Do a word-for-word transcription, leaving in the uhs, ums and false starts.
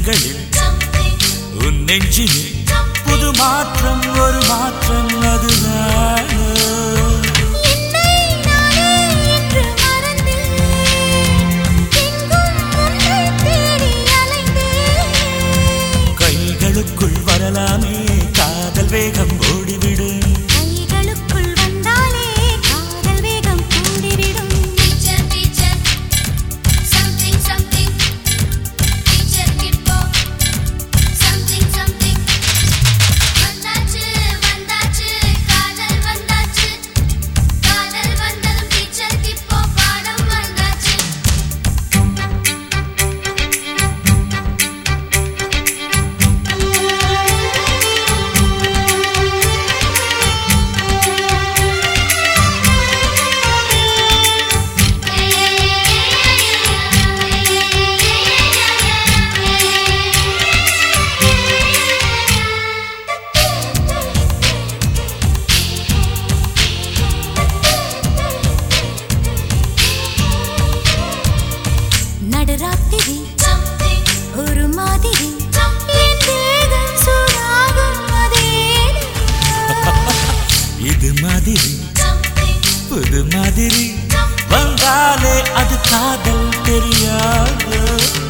கண்களில் உன் நெஞ்சினில் புது மாற்றம் ஒரு மாற்றம் அதுதான் கைகளுக்குள் வரலாமே காதல் வேகம் ஓடிவிடு கைகளுக்குள் வந்தாலே காதல் வேகம் கூடிவிடும் teacher teacher something something teacher கிப்போ சம்திங் சம்திங் வந்தாச்சு வந்தாச்சு காதல் வந்தாச்சு காதல் வந்ததும் டீச்சர் கிப்போ பாடம் வந்தாச்சு நடராத்திரி ஒரு மாதிரி என் தேகம் சூடாகும் அதேனு இது மாதிரி புது மாதிரி வந்தாலே அது காதல் தெரியாது